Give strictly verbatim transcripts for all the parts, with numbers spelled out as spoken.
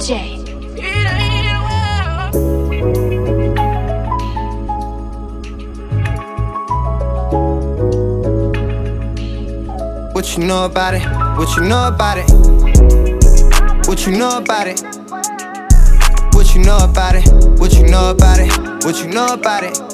J. What you know about it? What you know about it? What you know about it? What you know about it? What you know about it? What you know about it?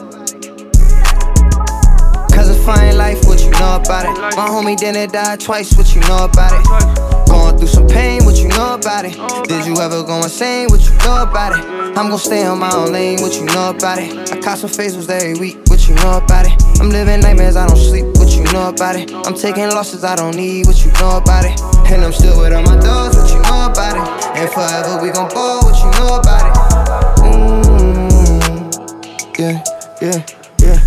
Cause it's fine life, what you know about it? My homie didn't die twice, what you know about it? Going through some pain, what you know about it? Did you ever go insane, what you know about it? I'm gon' stay on my own lane, what you know about it? I caught some facials every week, what you know about it? I'm living nightmares, I don't sleep, what you know about it? I'm taking losses I don't need, what you know about it? And I'm still with all my dogs, what you know about it? And forever we gon' ball, what you know about it? Mmm, yeah, yeah, yeah.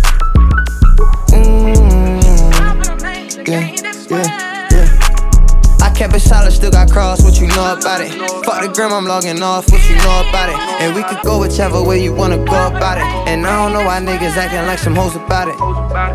Mmm, yeah, yeah, yeah. I kept it solid, still got cross, what you know about it? Fuck the gram, I'm logging off, what you know about it? And we could go whichever way you wanna go about it. And I don't know why niggas acting like some hoes about it.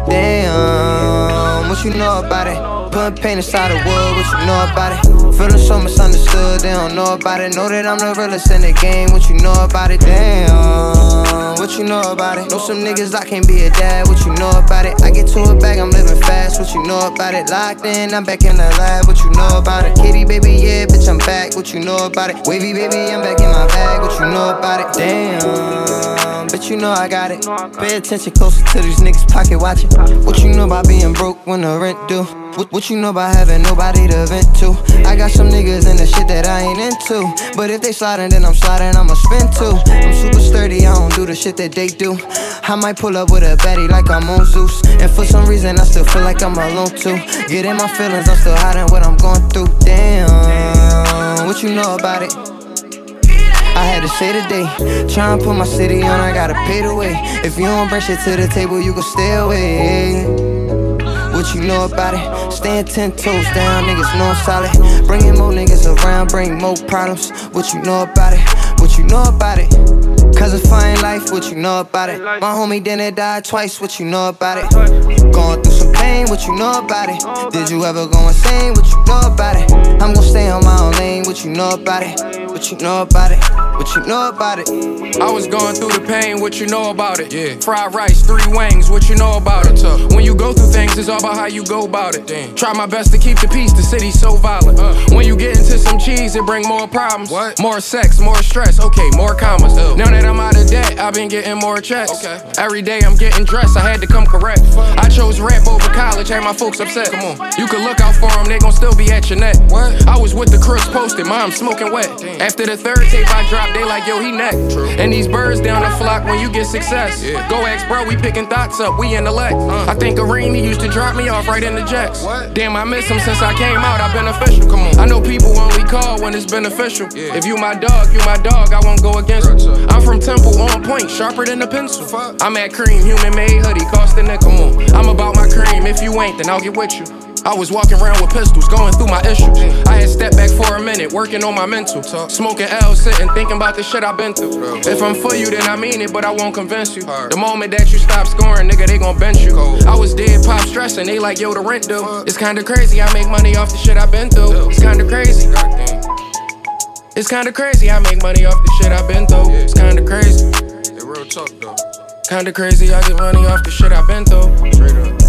Damn, what you know about it? Putting pain inside the wood, what you know about it? Feeling so misunderstood, they don't know about it. Know that I'm the realest in the game, what you know about it? Damn, what you know about it? Know some niggas I can't be a dad, what you know about it? I get to a bag, I'm living fast, what you know about it? Locked in, I'm back in the lab, what you know about it? Kitty baby, yeah, bitch, I'm back, what you know about it? Wavy baby, I'm back in my bag, what you know about it? Damn, bitch, you know I got it. Pay attention closer to these niggas pocket watching. What you know about being broke when the rent due? What, what you know about having nobody to vent to? I got some niggas in the shit that I ain't into. But if they sliding, then I'm sliding, I'ma spin too. I'm super sturdy, I don't do the shit that they do. I might pull up with a baddie like I'm on Zeus. And for some reason, I still feel like I'm alone too. Get in my feelings, I'm still hiding what I'm going through. Damn, what you know about it? I had to say today, tryna put my city on, I gotta pay the way. If you don't bring shit to the table, you gon' stay away. What you know about it? Staying ten toes down, niggas know I'm solid. Bringing more niggas around, bring more problems. What you know about it? What you know about it? Cause it's fine life, what you know about it? My homie didn't die twice, what you know about it? Going through some pain, what you know about it? Did you ever go insane, what you know about it? I'm gon' stay on my own lane, what you know about it? What you know about it? What you know about it? I was going through the pain, what you know about it? Yeah. Fried rice, three wings, what you know about it? Uh, when you go through things, it's all about how you go about it. Damn. Try my best to keep the peace, the city's so violent. Uh, when you get into some cheese, it bring more problems. What? More sex, more stress, okay, more commas. Ew. Now that I'm out of debt, I've been getting more checks. Okay. Every day I'm getting dressed, I had to come correct. Fuck. I chose rap over college, had my folks upset. Come on. You can look out for them, they gon' still be at your neck. What? I was with the crooks posted, mom smoking wet. Damn. After the third tape I dropped, they like, yo, he neck. True. And these birds down the flock when you get success. Yeah. Go ask bro, we picking thoughts up, we in the Lex. Uh. I think Kareem, he used to drop me off right in the jets. What? Damn, I miss him since I came out, I've been official. Come on. I know people only call when it's beneficial. Yeah. If you my dog, you my dog, I won't go against you. I'm from Temple, on point, sharper than a pencil. Fuck. I'm at Cream, human made hoodie, cost a nickel. Come on. I'm about my cream, if you ain't, then I'll get with you. I was walking around with pistols, going through my issues. I had stepped back for a minute, working on my mental. Smoking L, sitting, thinking about the shit I've been through. If I'm for you, then I mean it, but I won't convince you. The moment that you stop scoring, nigga, they gon' bench you. I was dead pop stressing, they like, yo, the rent due. It's kinda crazy, I make money off the shit I've been through. It's kinda crazy. It's kinda crazy, I make money off the shit I've been through. It's kinda crazy. Real talk though. Kinda crazy, I get money off the shit I've been through. Straight up.